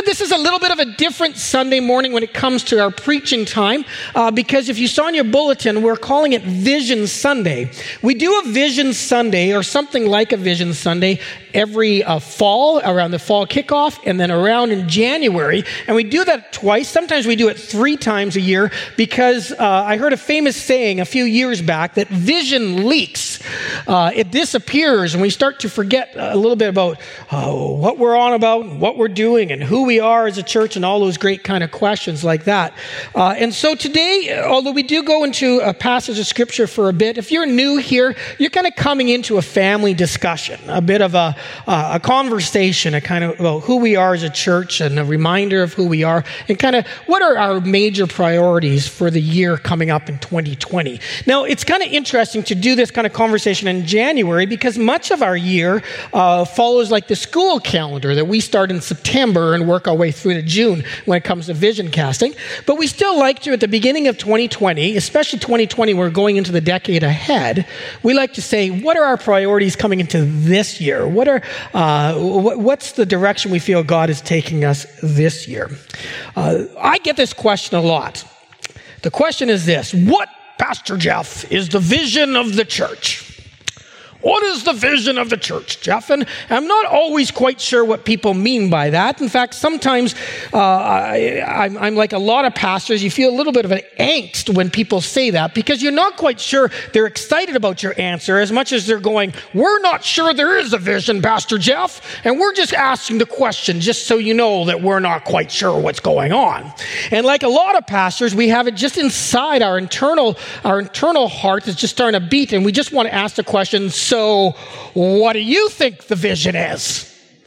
This is a little bit of a different Sunday morning when it comes to our preaching time, because if you saw in your bulletin, we're calling it Vision Sunday. We do a Vision Sunday, or something like a Vision Sunday, every fall, around the fall kickoff, and then around in January. And we do that twice. Sometimes we do it 3 times a year, because I heard a famous saying a few years back that vision leaks. It disappears, and we start to forget a little bit about what we're on about, what we're doing, and who we are as a church, and all those great kind of questions like that. And so today, although we do go into a passage of Scripture for a bit, if you're new here, you're kind of coming into a family discussion, a bit of a conversation, a kind of about who we are as a church, and a reminder of who we are, and kind of what are our major priorities for the year coming up in 2020. Now, it's kind of interesting to do this kind of conversation in January, because much of our year follows like the school calendar that we start in September and work our way through to June when it comes to vision casting. But we still like to, at the beginning of 2020, especially 2020, we're going into the decade ahead, we like to say, what are our priorities coming into this year? What's the direction we feel God is taking us this year? I get this question a lot. The question is this: what, Pastor Jeff, is the vision of the church? What is the vision of the church, Jeff? And I'm not always quite sure what people mean by that. In fact, sometimes I'm like a lot of pastors, you feel a little bit of an angst when people say that, because you're not quite sure they're excited about your answer as much as they're going, we're not sure there is a vision, Pastor Jeff, and we're just asking the question just so you know that we're not quite sure what's going on. And like a lot of pastors, we have it just inside our internal heart that's just starting to beat, and we just want to ask the question, so what do you think the vision is?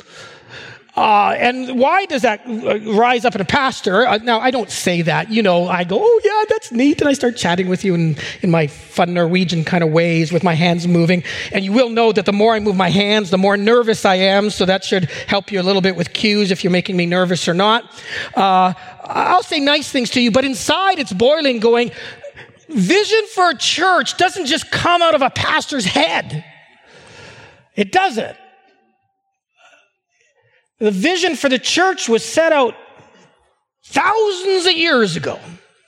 And why does that rise up in a pastor? Now, I don't say that. I go, oh, yeah, that's neat. And I start chatting with you in my fun Norwegian kind of ways with my hands moving. And you will know that the more I move my hands, the more nervous I am. So that should help you a little bit with cues if you're making me nervous or not. I'll say nice things to you, but inside it's boiling, going, vision for a church doesn't just come out of a pastor's head. It doesn't. The vision for the church was set out thousands of years ago.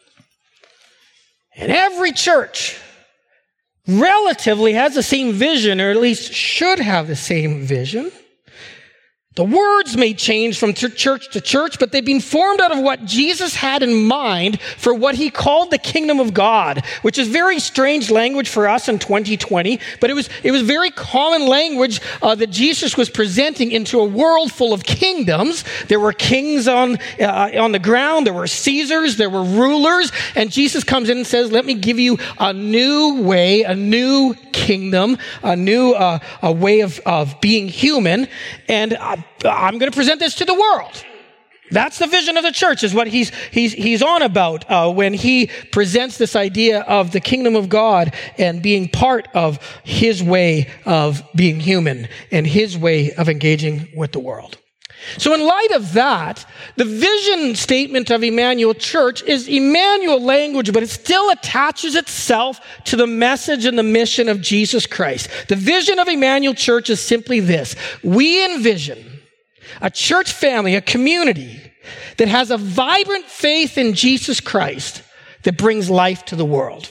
And every church relatively has the same vision, or at least should have the same vision. The words may change from church to church, but they've been formed out of what Jesus had in mind for what he called the kingdom of God, which is very strange language for us in 2020, but it was very common language that Jesus was presenting into a world full of kingdoms. There were kings on the ground, there were Caesars, there were rulers, and Jesus comes in and says, let me give you a new way, a new kingdom, a new a way of being human, and I'm going to present this to the world. That's the vision of the church, is what he's on about when he presents this idea of the kingdom of God and being part of his way of being human and his way of engaging with the world. So in light of that, the vision statement of Emmanuel Church is Emmanuel language, but it still attaches itself to the message and the mission of Jesus Christ. The vision of Emmanuel Church is simply this: we envision a church family, a community that has a vibrant faith in Jesus Christ that brings life to the world.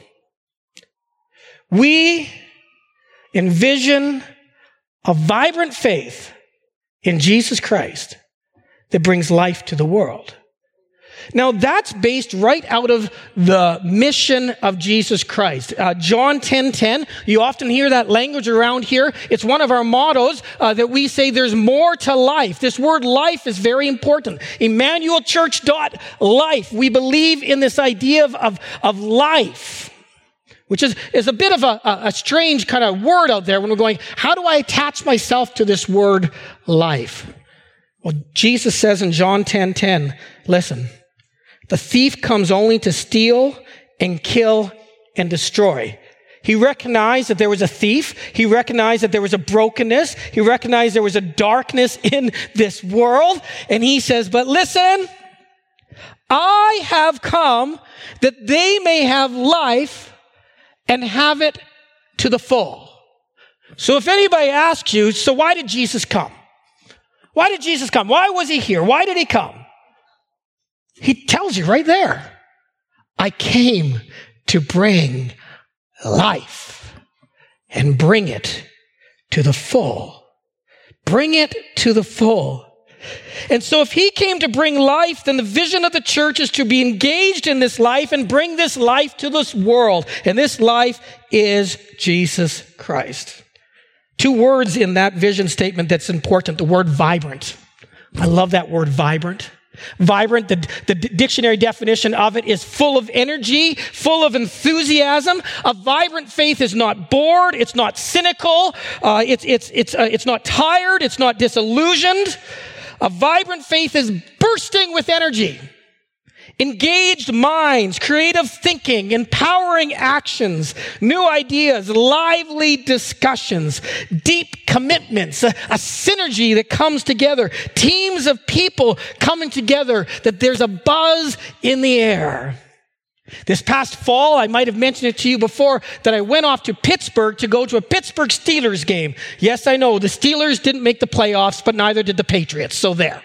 We envision a vibrant faith in Jesus Christ that brings life to the world. Now, that's based right out of the mission of Jesus Christ. John 10:10, you often hear that language around here. It's one of our mottos that we say there's more to life. This word life is very important. Emmanuel Church life. We believe in this idea of life, which is a bit of a strange kind of word out there when we're going, how do I attach myself to this word life? Well, Jesus says in John 10:10, listen, the thief comes only to steal and kill and destroy. He recognized that there was a thief. He recognized that there was a brokenness. He recognized there was a darkness in this world. And he says, but listen, I have come that they may have life and have it to the full. So if anybody asks you, so why did Jesus come? Why did Jesus come? Why was he here? Why did he come? He tells you right there, I came to bring life and bring it to the full. Bring it to the full. And so if he came to bring life, then the vision of the church is to be engaged in this life and bring this life to this world. And this life is Jesus Christ. 2 words in that vision statement that's important. The word vibrant. I love that word vibrant. Vibrant, the dictionary definition of it is full of energy, full of enthusiasm. A vibrant faith is not bored. It's not cynical. It's not tired. It's not disillusioned. A vibrant faith is bursting with energy, engaged minds, creative thinking, empowering actions, new ideas, lively discussions, deep commitments, a synergy that comes together, teams of people coming together, that there's a buzz in the air. This past fall, I might have mentioned it to you before, that I went off to Pittsburgh to go to a Pittsburgh Steelers game. Yes, I know, the Steelers didn't make the playoffs, but neither did the Patriots, so there.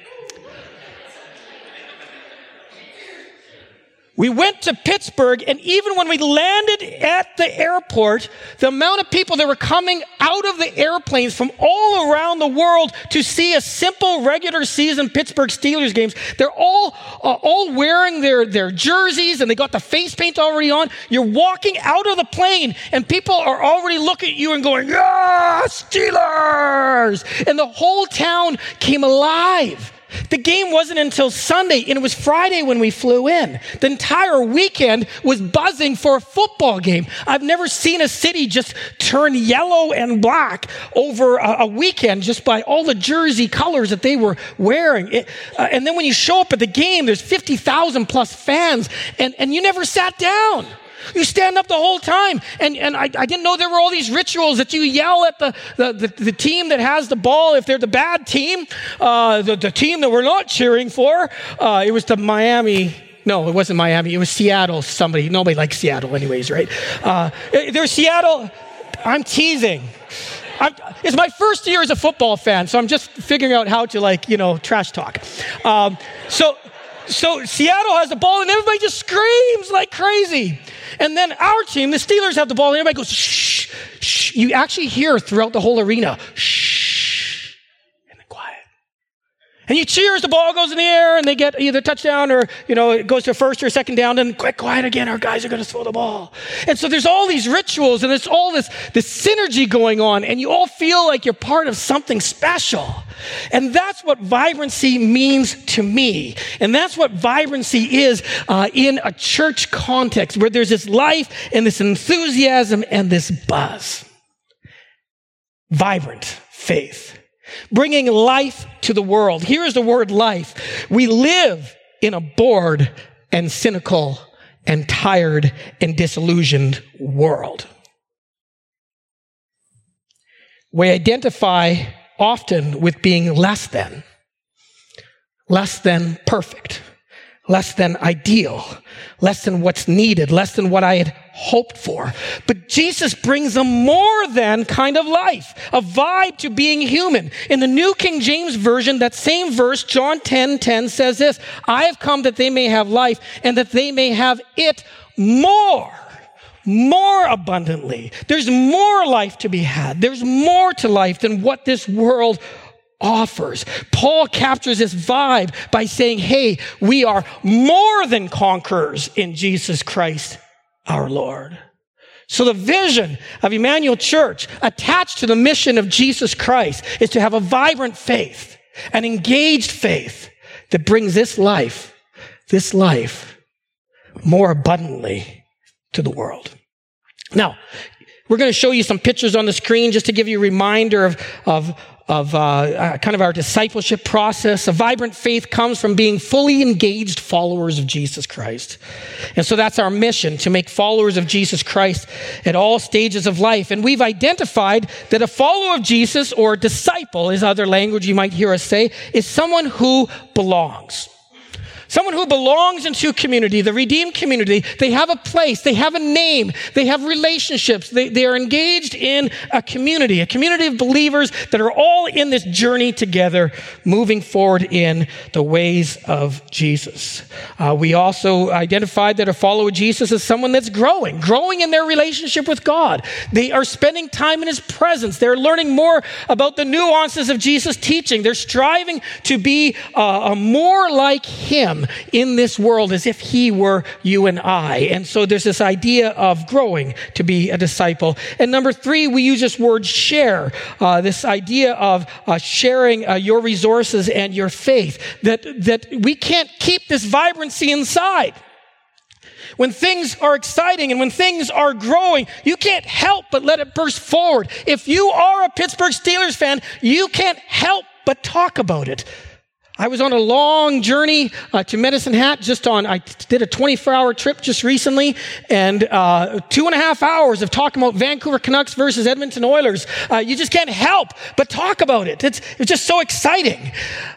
We went to Pittsburgh, and even when we landed at the airport, the amount of people that were coming out of the airplanes from all around the world to see a simple regular season Pittsburgh Steelers games, they're all wearing their jerseys, and they got the face paint already on. You're walking out of the plane, and people are already looking at you and going, "Yeah, Steelers!" And the whole town came alive. The game wasn't until Sunday, and it was Friday when we flew in. The entire weekend was buzzing for a football game. I've never seen a city just turn yellow and black over a weekend just by all the jersey colors that they were wearing. And then when you show up at the game, there's 50,000 plus fans, and you never sat down. You stand up the whole time. And I didn't know there were all these rituals that you yell at the team that has the ball if they're the bad team, the team that we're not cheering for. It was the Miami. No, it wasn't Miami. It was Seattle. Nobody likes Seattle anyways, right? There's Seattle. I'm teasing. It's my first year as a football fan, so I'm just figuring out how to trash talk. So Seattle has the ball, and everybody just screams like crazy. And then our team, the Steelers, have the ball, and everybody goes, shh, shh. You actually hear throughout the whole arena, shh, and then quiet. And you cheer as the ball goes in the air, and they get either a touchdown or, it goes to a first or a second down, and quiet again, our guys are going to throw the ball. And so there's all these rituals, and there's all this synergy going on, and you all feel like you're part of something special. And that's what vibrancy means to me. And that's what vibrancy is in a church context, where there's this life and this enthusiasm and this buzz. Vibrant faith. Bringing life to the world. Here is the word life. We live in a bored and cynical and tired and disillusioned world. We identify often with being less than perfect, less than ideal, less than what's needed, less than what I had hoped for. But Jesus brings a more than kind of life, a vibe to being human. In the New King James Version, that same verse, John 10:10 says this, I have come that they may have life and that they may have it more abundantly. There's more life to be had. There's more to life than what this world offers. Paul captures this vibe by saying, hey, we are more than conquerors in Jesus Christ, our Lord. So the vision of Emmanuel Church, attached to the mission of Jesus Christ, is to have a vibrant faith, an engaged faith that brings this life more abundantly to the world. Now, we're going to show you some pictures on the screen just to give you a reminder of kind of our discipleship process. A vibrant faith comes from being fully engaged followers of Jesus Christ. And so that's our mission, to make followers of Jesus Christ at all stages of life. And we've identified that a follower of Jesus, or disciple is other language you might hear us say, is someone who belongs. Someone who belongs into community, the redeemed community. They have a place, they have a name, they have relationships. They are engaged in a community of believers that are all in this journey together, moving forward in the ways of Jesus. We also identified that a follower of Jesus is someone that's growing in their relationship with God. They are spending time in his presence. They're learning more about the nuances of Jesus' teaching. They're striving to be more like him in this world as if he were you and I. And so there's this idea of growing to be a disciple. And number 3, we use this word share, this idea of sharing your resources and your faith, that we can't keep this vibrancy inside. When things are exciting and when things are growing, you can't help but let it burst forward. If you are a Pittsburgh Steelers fan, you can't help but talk about it. I was on a long journey to Medicine Hat I did a 24-hour trip just recently, and 2.5 hours of talking about Vancouver Canucks versus Edmonton Oilers. You just can't help but talk about it. It's just so exciting.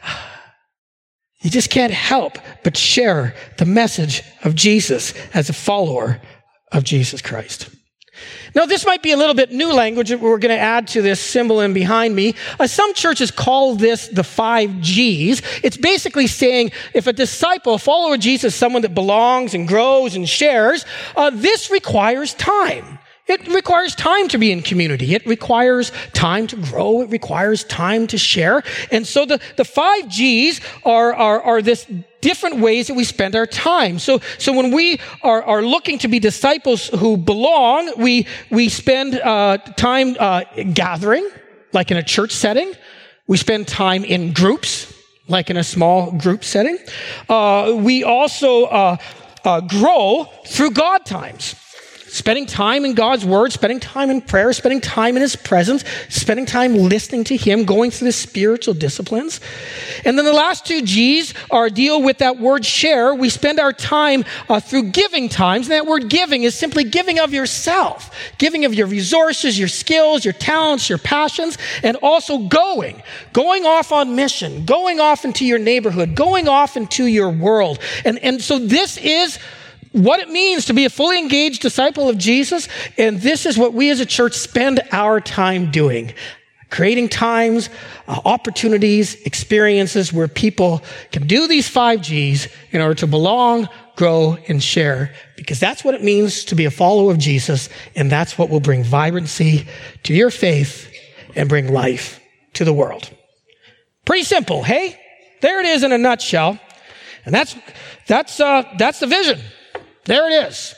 You just can't help but share the message of Jesus as a follower of Jesus Christ. Now, this might be a little bit new language that we're going to add to this symbol in behind me. Some churches call this the 5 Gs. It's basically saying if a disciple, a follower of Jesus, someone that belongs and grows and shares, this requires time. It requires time to be in community. It requires time to grow. It requires time to share. And so the 5 Gs are this different ways that we spend our time. So when we are looking to be disciples who belong, we spend time gathering, like in a church setting. We spend time in groups, like in a small group setting. We also grow through God times. Spending time in God's word, spending time in prayer, spending time in his presence, spending time listening to him, going through the spiritual disciplines. And then the last 2 Gs are deal with that word share. We spend our time through giving times. And that word giving is simply giving of yourself, giving of your resources, your skills, your talents, your passions, and also going off on mission, going off into your neighborhood, going off into your world. And so this is what it means to be a fully engaged disciple of Jesus, and this is what we as a church spend our time doing. Creating times, opportunities, experiences where people can do these 5 Gs in order to belong, grow, and share, because that's what it means to be a follower of Jesus, and that's what will bring vibrancy to your faith and bring life to the world. Pretty simple, hey? There it is in a nutshell, and that's the vision. There it is.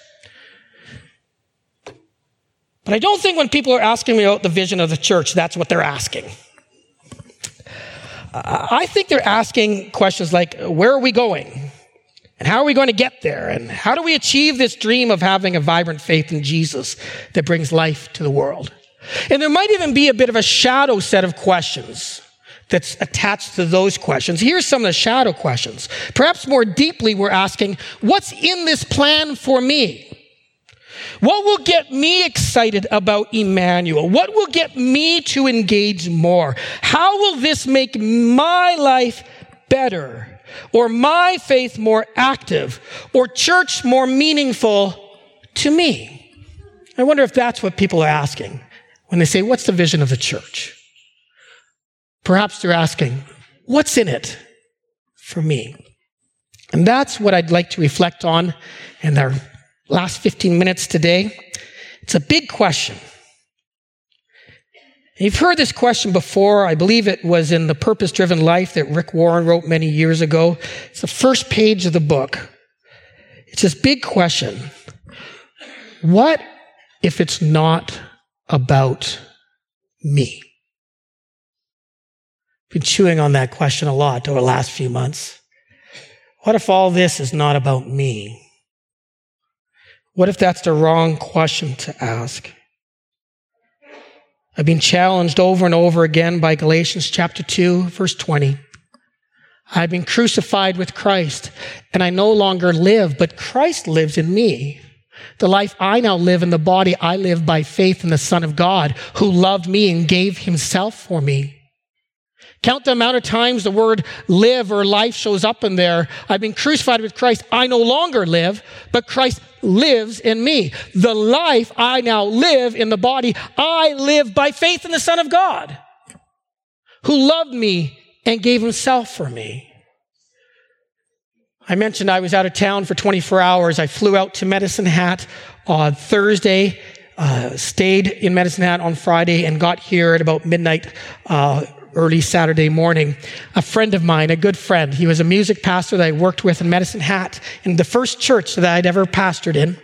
But I don't think when people are asking me about the vision of the church, that's what they're asking. I think they're asking questions like, where are we going? And how are we going to get there? And how do we achieve this dream of having a vibrant faith in Jesus that brings life to the world? And there might even be a bit of a shadow set of questions that's attached to those questions. Here's some of the shadow questions. Perhaps more deeply, we're asking, what's in this plan for me? What will get me excited about Emmanuel? What will get me to engage more? How will this make my life better? Or my faith more active? Or church more meaningful to me? I wonder if that's what people are asking when they say, what's the vision of the church? Perhaps they're asking, what's in it for me? And that's what I'd like to reflect on in our last 15 minutes today. It's a big question. You've heard this question before. I believe it was in The Purpose-Driven Life that Rick Warren wrote many years ago. It's the first page of the book. It's this big question. What if it's not about me? Been chewing on that question a lot over the last few months. What if all this is not about me? What if that's the wrong question to ask? I've been challenged over and over again by Galatians chapter 2, verse 20. I've been crucified with Christ, and I no longer live, but Christ lives in me. The life I now live in the body, I live by faith in the Son of God, who loved me and gave himself for me. Count the amount of times the word live or life shows up in there. I've been crucified with Christ. I no longer live, but Christ lives in me. The life I now live in the body, I live by faith in the Son of God, who loved me and gave himself for me. I mentioned I was out of town for 24 hours. I flew out to Medicine Hat on Thursday, stayed in Medicine Hat on Friday, and got here at about midnight early Saturday morning. A friend of mine, a good friend, he was a music pastor that I worked with in Medicine Hat, in the first church that I'd ever pastored in.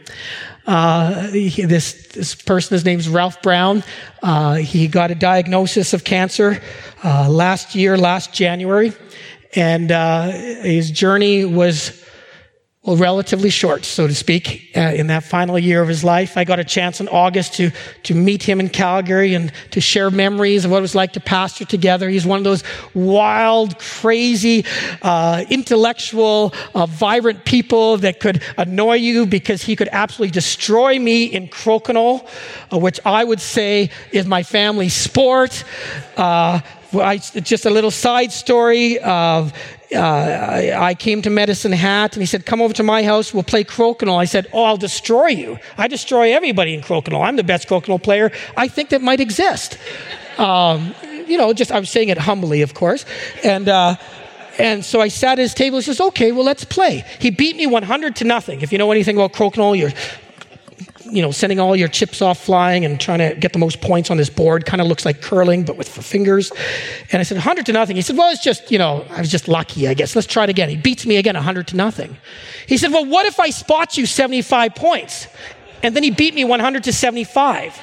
This person, his name's Ralph Brown. He got a diagnosis of cancer last January, and his journey was relatively short, so to speak, in that final year of his life. I got a chance in August to meet him in Calgary and to share memories of what it was like to pastor together. He's one of those wild, crazy, intellectual, vibrant people that could annoy you because he could absolutely destroy me in crokinole, which I would say is my family sport. Just a little side story of I came to Medicine Hat and he said, come over to my house, we'll play crokinole. I said, I'll destroy you. I destroy everybody in crokinole. I'm the best crokinole player I think that might exist. I was saying it humbly, of course. And so I sat at his table and says, okay, well, let's play. He beat me 100-0. If you know anything about crokinole, you're sending all your chips off flying and trying to get the most points on this board. Kind of looks like curling, but for fingers. And I said, 100-0. He said, well, it's just, I was just lucky, I guess. Let's try it again. He beats me again, 100-0. He said, well, what if I spot you 75 points? And then he beat me 100-75.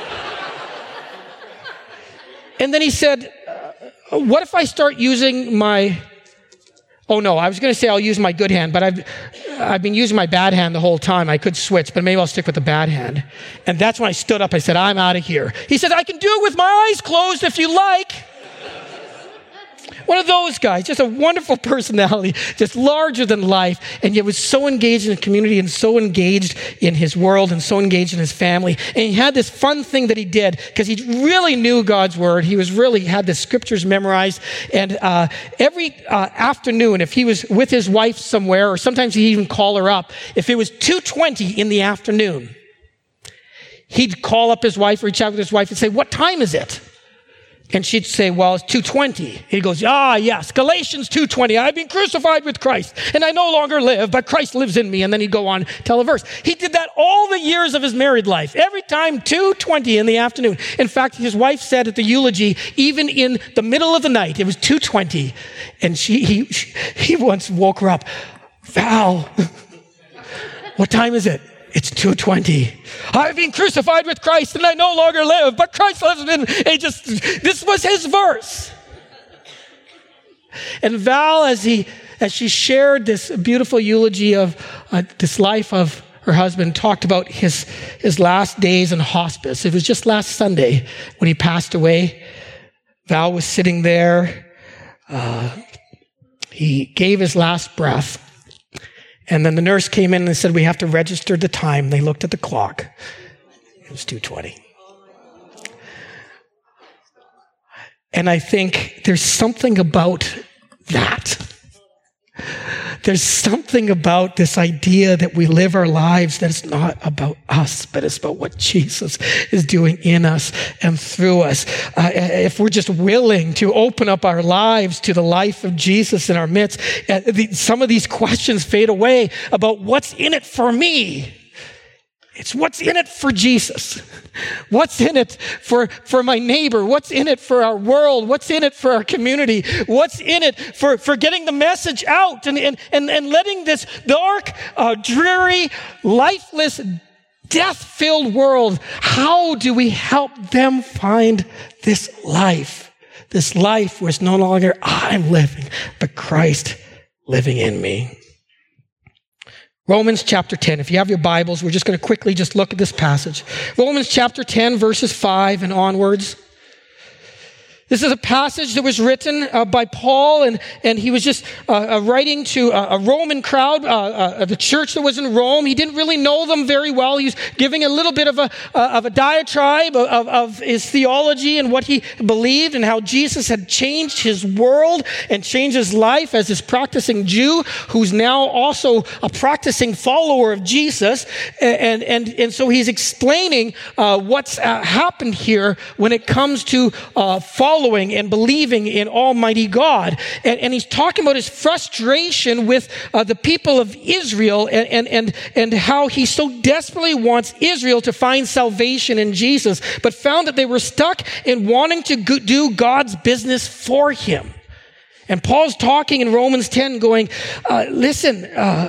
And then he said, what if I start using my... Oh no, I was going to say I'll use my good hand, but I've been using my bad hand the whole time. I could switch, but maybe I'll stick with the bad hand. And that's when I stood up. I said, I'm out of here. He said, I can do it with my eyes closed if you like. One of those guys, just a wonderful personality, just larger than life, and yet was so engaged in the community and so engaged in his world and so engaged in his family. And he had this fun thing that he did because he really knew God's word. He had the scriptures memorized. And every afternoon, if he was with his wife somewhere, or sometimes he'd even call her up, if it was 2:20 in the afternoon, he'd call up his wife, reach out to his wife and say, what time is it? And she'd say, well, it's 2:20. He goes, yes, Galatians 2:20. I've been crucified with Christ, and I no longer live, but Christ lives in me. And then he'd go on, tell a verse. He did that all the years of his married life. Every time, 2:20 in the afternoon. In fact, his wife said at the eulogy, even in the middle of the night, it was 2:20. And he once woke her up. Val, what time is it? It's 2:20. I've been crucified with Christ and I no longer live, but Christ lives in me. This was his verse. And Val, as she shared this beautiful eulogy of this life of her husband, talked about his last days in hospice. It was just last Sunday when he passed away. Val was sitting there. He gave his last breath. And then the nurse came in and said, we have to register the time. They looked at the clock. It was 2:20. And I think there's something about that. There's something about this idea that we live our lives that it's not about us, but it's about what Jesus is doing in us and through us. If we're just willing to open up our lives to the life of Jesus in our midst, some of these questions fade away about what's in it for me. It's what's in it for Jesus. What's in it for my neighbor? What's in it for our world? What's in it for our community? What's in it for getting the message out and letting this dark, dreary, lifeless, death-filled world, how do we help them find this life? This life where it's no longer I'm living, but Christ living in me. Romans chapter 10. If you have your Bibles, we're just going to quickly just look at this passage. Romans chapter 10, verses 5 and onwards. This is a passage that was written by Paul, and he was just writing to a Roman crowd, the church that was in Rome. He didn't really know them very well. He was giving a little bit of a diatribe of his theology and what he believed and how Jesus had changed his world and changed his life as this practicing Jew who's now also a practicing follower of Jesus. And so he's explaining what's happened here when it comes to following and believing in Almighty God. And he's talking about his frustration with the people of Israel and how he so desperately wants Israel to find salvation in Jesus, but found that they were stuck in wanting to do God's business for him. And Paul's talking in Romans 10 going, listen,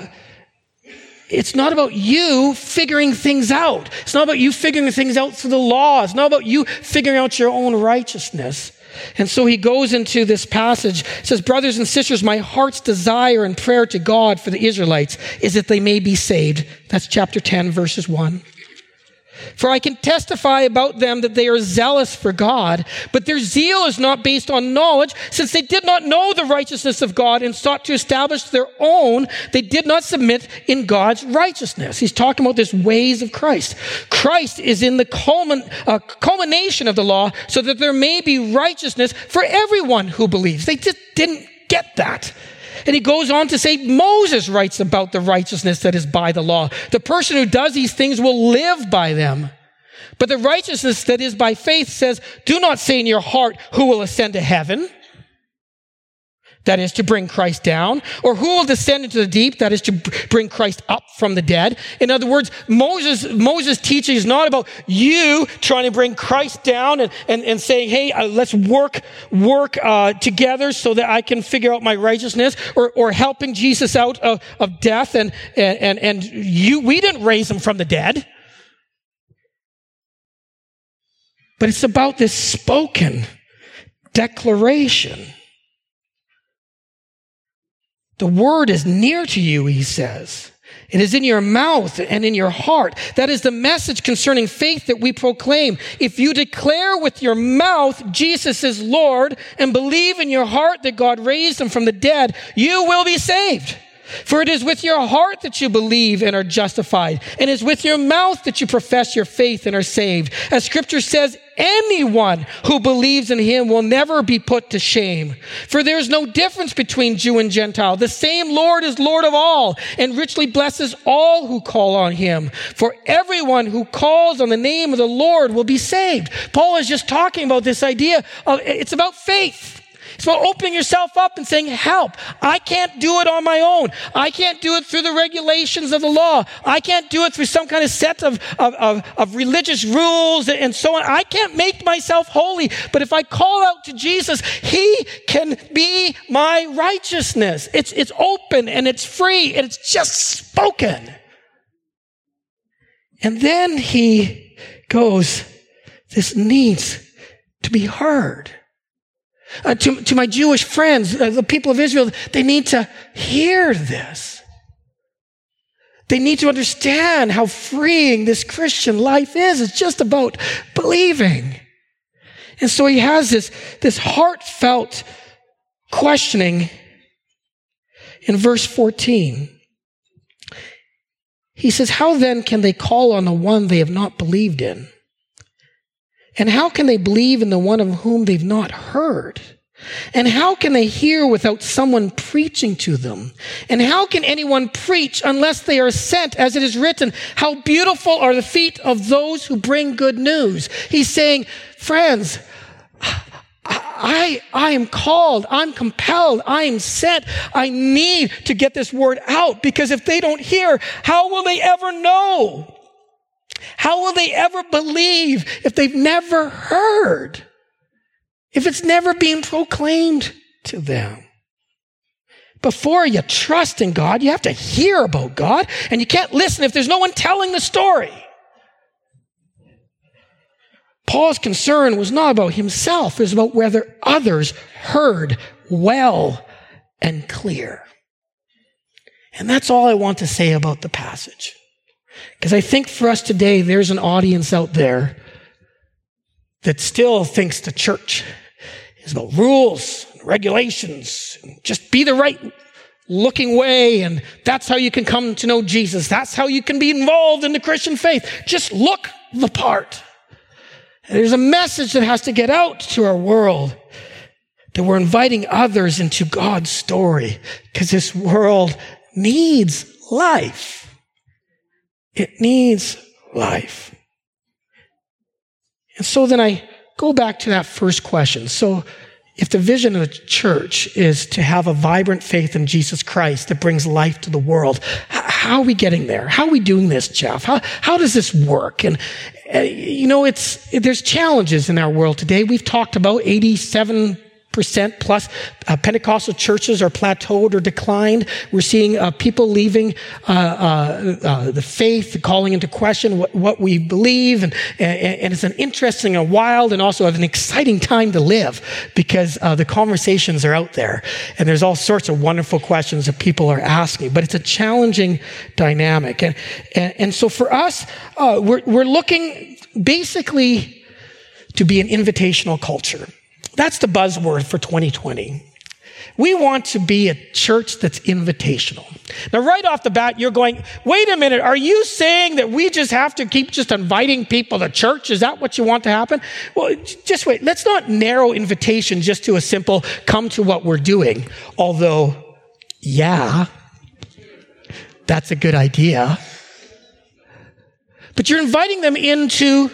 it's not about you figuring things out. It's not about you figuring things out through the law. It's not about you figuring out your own righteousness. And so he goes into this passage. It says, brothers and sisters, my heart's desire and prayer to God for the Israelites is that they may be saved. That's chapter 10, verses 1. For I can testify about them that they are zealous for God, but their zeal is not based on knowledge, since they did not know the righteousness of God and sought to establish their own. They did not submit in God's righteousness. He's talking about this ways of Christ. Christ is in the culmination of the law so that there may be righteousness for everyone who believes. They just didn't get that. And he goes on to say, Moses writes about the righteousness that is by the law. The person who does these things will live by them. But the righteousness that is by faith says, do not say in your heart, who will ascend to heaven? That is to bring Christ down. Or who will descend into the deep? That is to bring Christ up from the dead. In other words, Moses' teaching is not about you trying to bring Christ down and saying, hey, let's work together so that I can figure out my righteousness, or helping Jesus out of death and we didn't raise him from the dead. But it's about this spoken declaration. The word is near to you, he says. It is in your mouth and in your heart. That is the message concerning faith that we proclaim. If you declare with your mouth Jesus is Lord and believe in your heart that God raised him from the dead, you will be saved. For it is with your heart that you believe and are justified, and it is with your mouth that you profess your faith and are saved. As scripture says, anyone who believes in him will never be put to shame. For there is no difference between Jew and Gentile. The same Lord is Lord of all and richly blesses all who call on him. For everyone who calls on the name of the Lord will be saved. Paul is just talking about this idea of it's about faith. It's about opening yourself up and saying, help. I can't do it on my own. I can't do it through the regulations of the law. I can't do it through some kind of set of religious rules and so on. I can't make myself holy. But if I call out to Jesus, he can be my righteousness. It's open and it's free and it's just spoken. And then he goes, this needs to be heard. To my Jewish friends, the people of Israel, they need to hear this. They need to understand how freeing this Christian life is. It's just about believing. And so he has this heartfelt questioning in verse 14. He says, how then can they call on the one they have not believed in? And how can they believe in the one of whom they've not heard? And how can they hear without someone preaching to them? And how can anyone preach unless they are sent? As it is written, how beautiful are the feet of those who bring good news. He's saying, friends, I am called, I'm compelled, I am sent. I need to get this word out, because if they don't hear, how will they ever know? How will they ever believe if they've never heard? If it's never been proclaimed to them? Before you trust in God, you have to hear about God, and you can't listen if there's no one telling the story. Paul's concern was not about himself, it was about whether others heard well and clear. And that's all I want to say about the passage. Because I think for us today, there's an audience out there that still thinks the church is about rules and regulations. And just be the right looking way, and that's how you can come to know Jesus. That's how you can be involved in the Christian faith. Just look the part. And there's a message that has to get out to our world, that we're inviting others into God's story, because this world needs life. It needs life. And so then I go back to that first question. So if the vision of the church is to have a vibrant faith in Jesus Christ that brings life to the world, how are we getting there? How are we doing this, Jeff? How does this work? And there's challenges in our world today. We've talked about 87% plus Pentecostal churches are plateaued or declined. We're seeing people leaving the faith, calling into question what we believe. And it's an interesting, a wild, and also an exciting time to live, because the conversations are out there. And there's all sorts of wonderful questions that people are asking. But it's a challenging dynamic. And so for us, we're looking basically to be an invitational culture. That's the buzzword for 2020. We want to be a church that's invitational. Now, right off the bat, you're going, wait a minute, are you saying that we just have to keep just inviting people to church? Is that what you want to happen? Well, just wait. Let's not narrow invitation just to a simple come to what we're doing. Although, yeah, that's a good idea. But you're inviting them into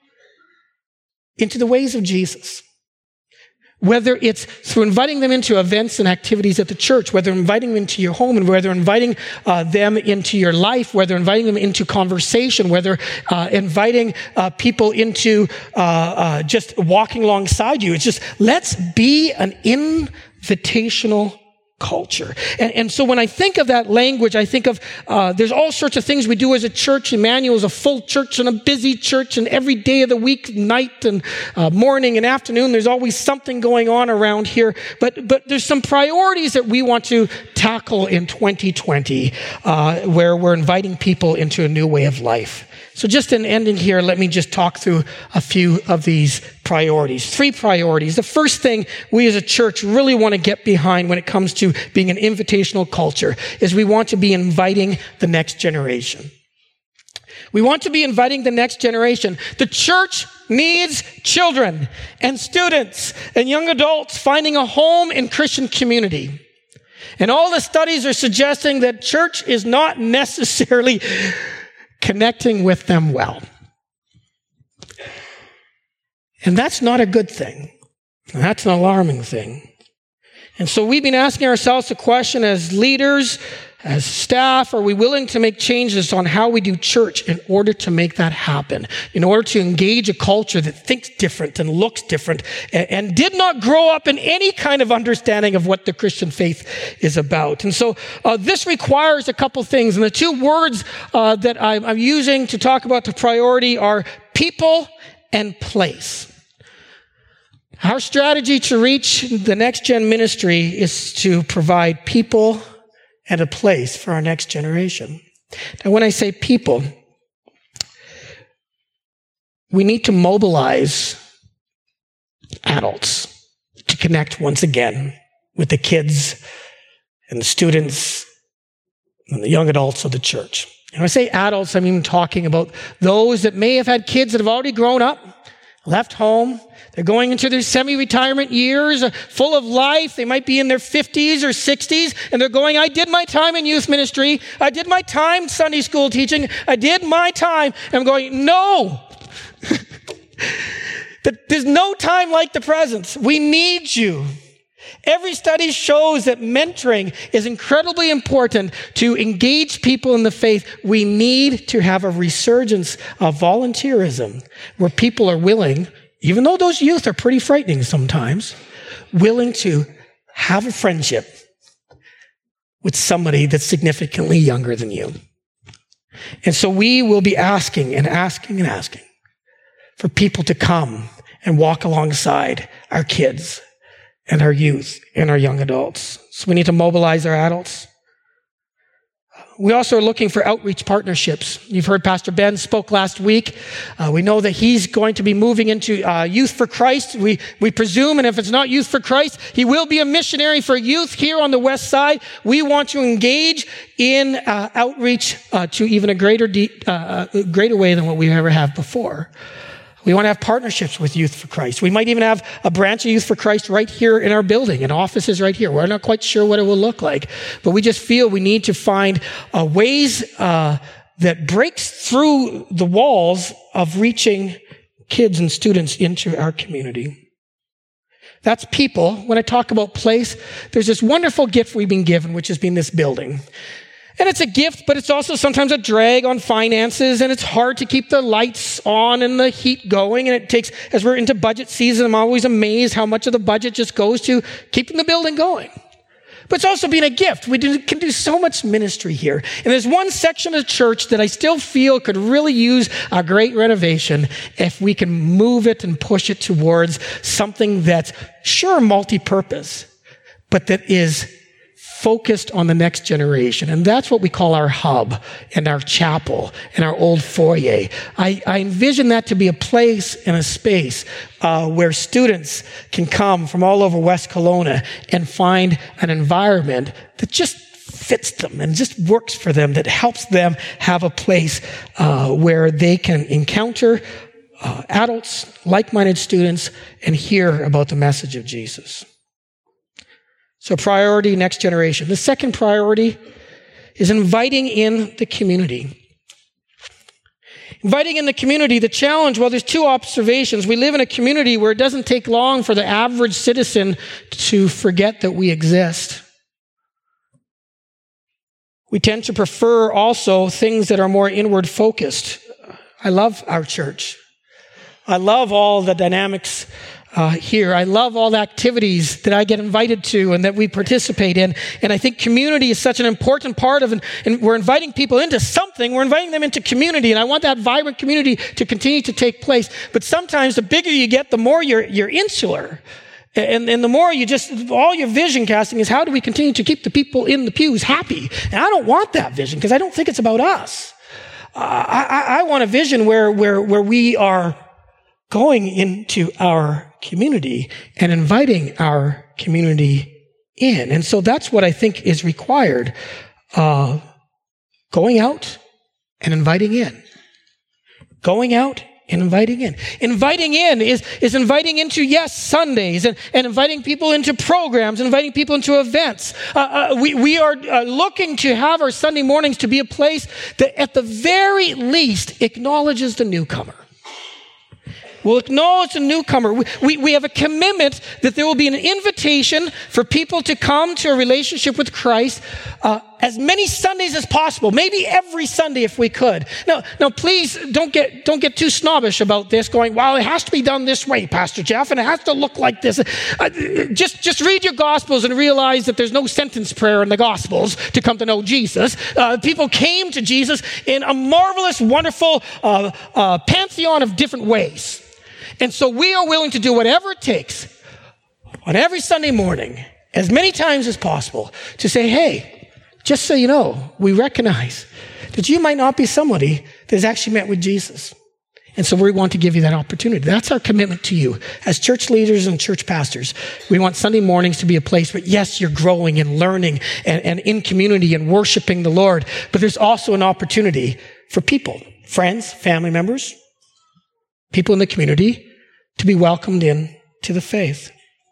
the ways of Jesus. Whether it's through inviting them into events and activities at the church, whether inviting them into your home, and whether inviting them into your life, whether inviting them into conversation, whether inviting people into just walking alongside you. It's just, let's be an invitational culture. And so when I think of that language, I think of, there's all sorts of things we do as a church. Emmanuel is a full church and a busy church, and every day of the week, night and morning and afternoon, there's always something going on around here. But there's some priorities that we want to tackle in 2020, where we're inviting people into a new way of life. So just in ending here, let me just talk through a few of these priorities. 3 priorities. The first thing we as a church really want to get behind when it comes to being an invitational culture is we want to be inviting the next generation. We want to be inviting the next generation. The church needs children and students and young adults finding a home in Christian community. And all the studies are suggesting that church is not necessarily connecting with them well. And that's not a good thing. That's an alarming thing. And so we've been asking ourselves the question as leaders, as staff, are we willing to make changes on how we do church in order to make that happen? In order to engage a culture that thinks different and looks different and did not grow up in any kind of understanding of what the Christian faith is about. And so this requires a couple things. And the 2 words that I'm using to talk about the priority are people and place. Our strategy to reach the next gen ministry is to provide people and a place for our next generation. Now, when I say people, we need to mobilize adults to connect once again with the kids and the students and the young adults of the church. And when I say adults, I'm even talking about those that may have had kids that have already grown up, left home. They're going into their semi-retirement years, full of life. They might be in their 50s or 60s, and they're going, I did my time in youth ministry. I did my time Sunday school teaching. I did my time. And I'm going, no. There's no time like the present. We need you. Every study shows that mentoring is incredibly important to engage people in the faith. We need to have a resurgence of volunteerism where people are willing, even though those youth are pretty frightening sometimes, willing to have a friendship with somebody that's significantly younger than you. And so we will be asking and asking and asking for people to come and walk alongside our kids and our youth and our young adults. So we need to mobilize our adults. We also are looking for outreach partnerships. You've heard Pastor Ben spoke last week. We know that he's going to be moving into Youth for Christ. We presume, and if it's not Youth for Christ, he will be a missionary for youth here on the west side. We want to engage in outreach to even a greater way than what we ever have before. We want to have partnerships with Youth for Christ. We might even have a branch of Youth for Christ right here in our building, and offices right here. We're not quite sure what it will look like, but we just feel we need to find ways that breaks through the walls of reaching kids and students into our community. That's people. When I talk about place, there's this wonderful gift we've been given, which has been this building. And it's a gift, but it's also sometimes a drag on finances, and it's hard to keep the lights on and the heat going. And it takes, as we're into budget season, I'm always amazed how much of the budget just goes to keeping the building going. But it's also been a gift. We can do so much ministry here. And there's one section of church that I still feel could really use a great renovation if we can move it and push it towards something that's sure multi-purpose, but that is focused on the next generation. And that's what we call our hub and our chapel and our old foyer. I envision that to be a place and a space where students can come from all over West Kelowna and find an environment that just fits them and just works for them, that helps them have a place where they can encounter adults, like-minded students, and hear about the message of Jesus. So priority, next generation. The second priority is inviting in the community. Inviting in the community, the challenge, well, there's two observations. We live in a community where it doesn't take long for the average citizen to forget that we exist. We tend to prefer also things that are more inward focused. I love our church. I love all the dynamics here. I love all the activities that I get invited to and that we participate in. And I think community is such an important part of it. And we're inviting people into something. We're inviting them into community. And I want that vibrant community to continue to take place. But sometimes the bigger you get, the more you're insular. And the more you just, all your vision casting is how do we continue to keep the people in the pews happy? And I don't want that vision because I don't think it's about us. I want a vision where we are going into our community and inviting our community in. And so that's what I think is required. Going out and inviting in. Going out and inviting in. Inviting in is inviting into, yes, Sundays, and inviting people into programs, inviting people into events. We are looking to have our Sunday mornings to be a place that at the very least acknowledges the newcomer. We'll acknowledge the newcomer. We have a commitment that there will be an invitation for people to come to a relationship with Christ as many Sundays as possible, maybe every Sunday if we could. Now, please don't get too snobbish about this, going, well, it has to be done this way, Pastor Jeff, and it has to look like this. Just read your Gospels and realize that there's no sentence prayer in the Gospels to come to know Jesus. People came to Jesus in a marvelous, wonderful pantheon of different ways. And so we are willing to do whatever it takes on every Sunday morning, as many times as possible, to say, hey, just so you know, we recognize that you might not be somebody that's actually met with Jesus. And so we want to give you that opportunity. That's our commitment to you. As church leaders and church pastors, we want Sunday mornings to be a place where, yes, you're growing and learning and in community and worshiping the Lord. But there's also an opportunity for people, friends, family members, people in the community to be welcomed in to the faith.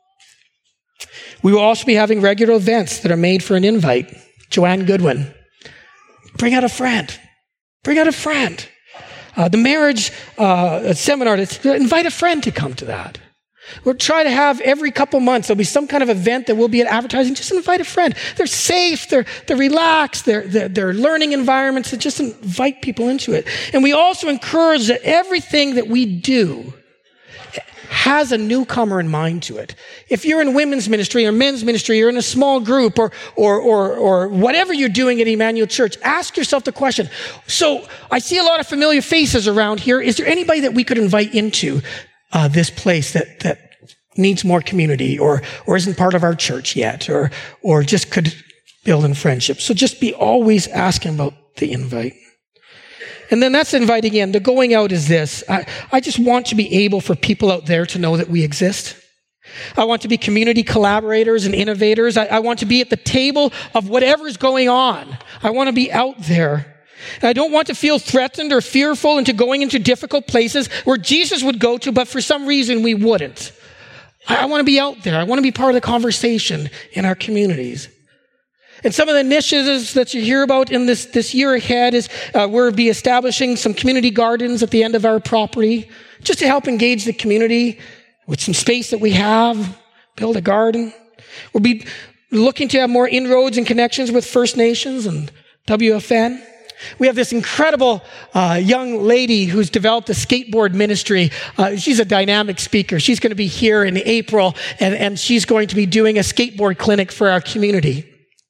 We will also be having regular events that are made for an invite. Joanne Goodwin, bring out a friend. Bring out a friend. The marriage seminar, invite a friend to come to that. We'll try to have every couple months, there'll be some kind of event that will be at advertising. Just invite a friend. They're safe, they're relaxed, they're learning environments that just invite people into it. And we also encourage that everything that we do has a newcomer in mind to it. If you're in women's ministry or men's ministry, or in a small group or whatever you're doing at Emmanuel Church, ask yourself the question. So I see a lot of familiar faces around here. Is there anybody that we could invite into this place that needs more community or isn't part of our church yet or just could building friendship. So just be always asking about the invite. And then that's inviting in. The going out is this. I just want to be able for people out there to know that we exist. I want to be community collaborators and innovators. I want to be at the table of whatever's going on. I want to be out there. And I don't want to feel threatened or fearful into going into difficult places where Jesus would go to, but for some reason we wouldn't. I want to be out there. I want to be part of the conversation in our communities. And some of the initiatives that you hear about in this year ahead is we'll be establishing some community gardens at the end of our property just to help engage the community with some space that we have, build a garden. We'll be looking to have more inroads and connections with First Nations and WFN. We have this incredible young lady who's developed a skateboard ministry. She's a dynamic speaker. She's going to be here in April, and she's going to be doing a skateboard clinic for our community.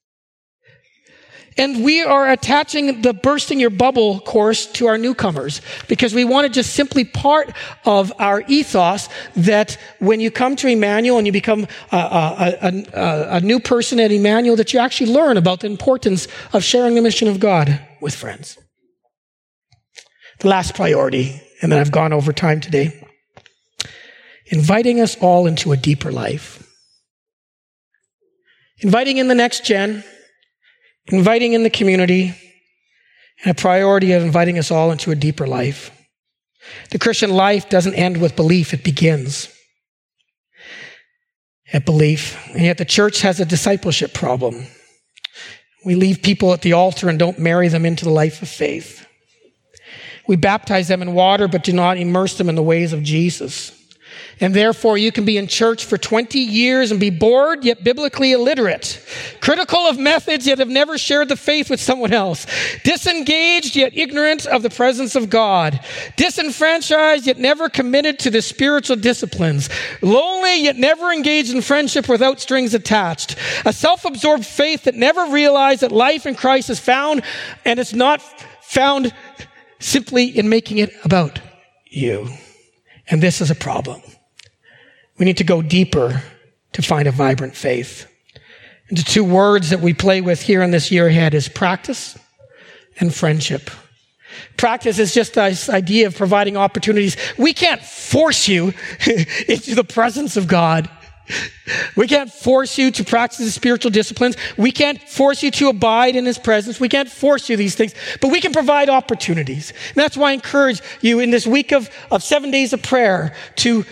And we are attaching the Bursting Your Bubble course to our newcomers because we want to just simply part of our ethos that when you come to Emmanuel and you become a new person at Emmanuel, that you actually learn about the importance of sharing the mission of God with friends. The last priority, and then I've gone over time today, inviting us all into a deeper life. Inviting in the next gen, inviting in the community, and a priority of inviting us all into a deeper life. The Christian life doesn't end with belief, it begins at belief. And yet the church has a discipleship problem. We leave people at the altar and don't marry them into the life of faith. We baptize them in water, but do not immerse them in the ways of Jesus. And therefore, you can be in church for 20 years and be bored, yet biblically illiterate. Critical of methods, yet have never shared the faith with someone else. Disengaged, yet ignorant of the presence of God. Disenfranchised, yet never committed to the spiritual disciplines. Lonely, yet never engaged in friendship without strings attached. A self-absorbed faith that never realized that life in Christ is found, and it's not found simply in making it about you. And this is a problem. We need to go deeper to find a vibrant faith. And the two words that we play with here in this year ahead is practice and friendship. Practice is just this idea of providing opportunities. We can't force you into the presence of God. We can't force you to practice the spiritual disciplines. We can't force you to abide in His presence. We can't force you these things, but we can provide opportunities. And that's why I encourage you in this week of 7 days of prayer to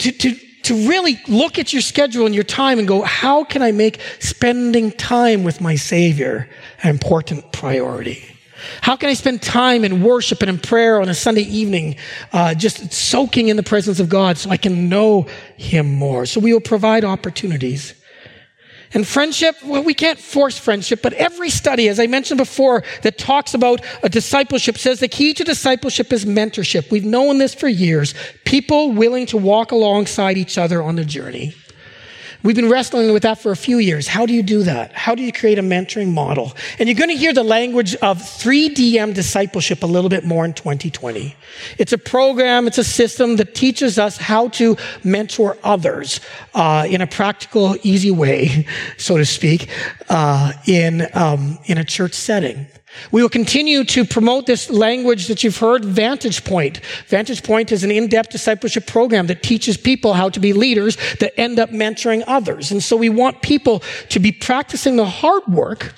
really look at your schedule and your time and go, how can I make spending time with my Savior an important priority? How can I spend time in worship and in prayer on a Sunday evening, just soaking in the presence of God so I can know Him more? So we will provide opportunities. And friendship, well, we can't force friendship, but every study, as I mentioned before, that talks about a discipleship says the key to discipleship is mentorship. We've known this for years. People willing to walk alongside each other on the journey. We've been wrestling with that for a few years. How do you do that? How do you create a mentoring model? And you're going to hear the language of 3DM discipleship a little bit more in 2020. It's a program, it's a system that teaches us how to mentor others in a practical, easy way, so to speak, in a church setting. We will continue to promote this language that you've heard, Vantage Point. Vantage Point is an in-depth discipleship program that teaches people how to be leaders that end up mentoring others. And so we want people to be practicing the hard work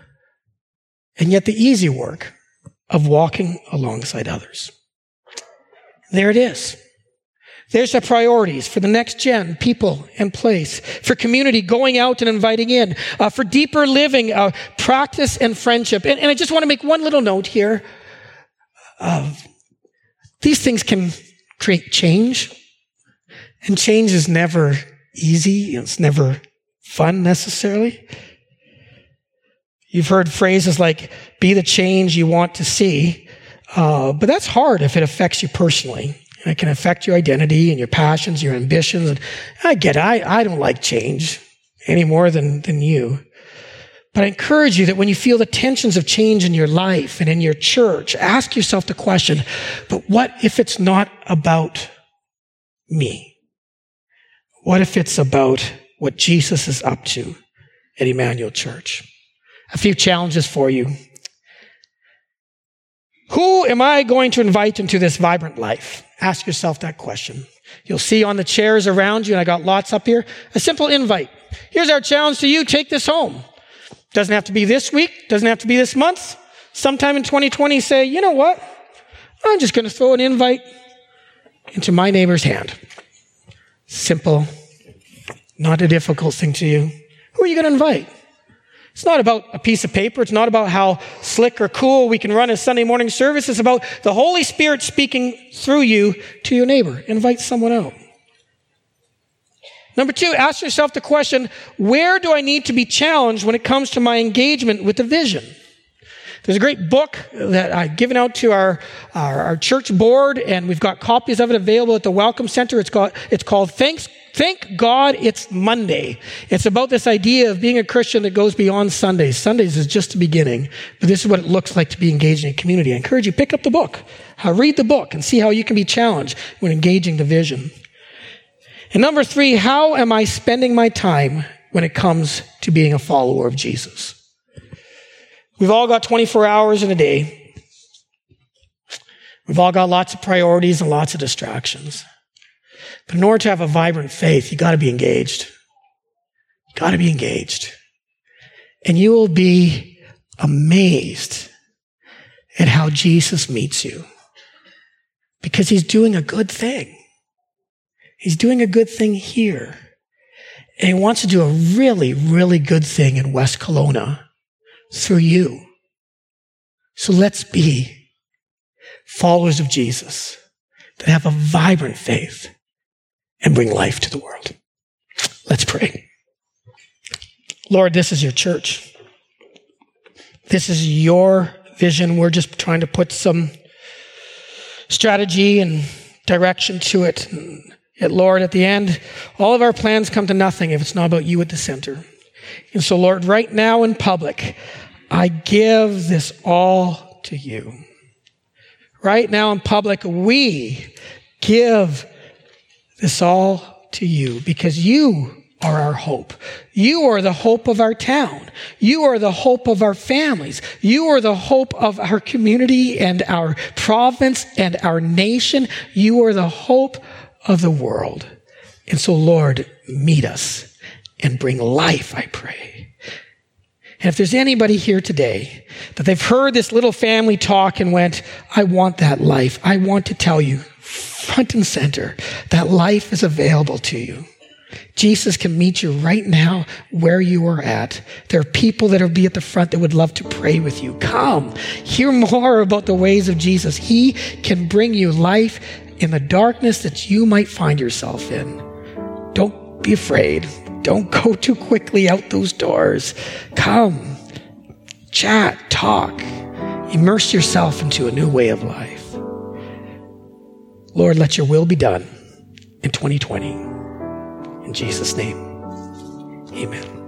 and yet the easy work of walking alongside others. There it is. There's our priorities for the next gen, people and place. For community, going out and inviting in. For deeper living, practice and friendship. And I just want to make one little note here. These things can create change. And change is never easy. It's never fun necessarily. You've heard phrases like, be the change you want to see. But that's hard if it affects you personally. And it can affect your identity and your passions, your ambitions. And I get it. I don't like change any more than you. But I encourage you that when you feel the tensions of change in your life and in your church, ask yourself the question, but what if it's not about me? What if it's about what Jesus is up to at Emmanuel Church? a few challenges for you. Who am I going to invite into this vibrant life? Ask yourself that question. You'll see on the chairs around you, and I got lots up here, a simple invite. Here's our challenge to you. Take this home. Doesn't have to be this week. Doesn't have to be this month. Sometime in 2020, say, you know what? I'm just going to throw an invite into my neighbor's hand. Simple. Not a difficult thing to you. Who are you going to invite? It's not about a piece of paper. It's not about how slick or cool we can run a Sunday morning service. It's about the Holy Spirit speaking through you to your neighbor. Invite someone out. Number 2, ask yourself the question, where do I need to be challenged when it comes to my engagement with the vision? There's a great book that I've given out to our church board, and we've got copies of it available at the Welcome Center. It's called Thank God It's Monday. It's about this idea of being a Christian that goes beyond Sundays. Sundays is just the beginning, but this is what it looks like to be engaged in a community. I encourage you, pick up the book, read the book, and see how you can be challenged when engaging the vision. And number 3, how am I spending my time when it comes to being a follower of Jesus? We've all got 24 hours in a day. We've all got lots of priorities and lots of distractions. But in order to have a vibrant faith, you got to be engaged. You got to be engaged. And you will be amazed at how Jesus meets you. Because he's doing a good thing. He's doing a good thing here. And he wants to do a really, really good thing in West Kelowna through you. So let's be followers of Jesus that have a vibrant faith and bring life to the world. Let's pray. Lord, this is your church. This is your vision. We're just trying to put some strategy and direction to it. And yet, Lord, at the end, all of our plans come to nothing if it's not about you at the center. And so, Lord, right now in public, I give this all to you. Right now in public, we give this all to you because you are our hope. You are the hope of our town. You are the hope of our families. You are the hope of our community and our province and our nation. You are the hope of the world. And so, Lord, meet us and bring life, I pray. And if there's anybody here today that they've heard this little family talk and went, I want that life, I want to tell you front and center that life is available to you. Jesus can meet you right now where you are at. There are people that will be at the front that would love to pray with you. Come, hear more about the ways of Jesus. He can bring you life in the darkness that you might find yourself in. Don't be afraid. Don't go too quickly out those doors. Come, chat, talk, immerse yourself into a new way of life. Lord, let your will be done in 2020. In Jesus' name, amen.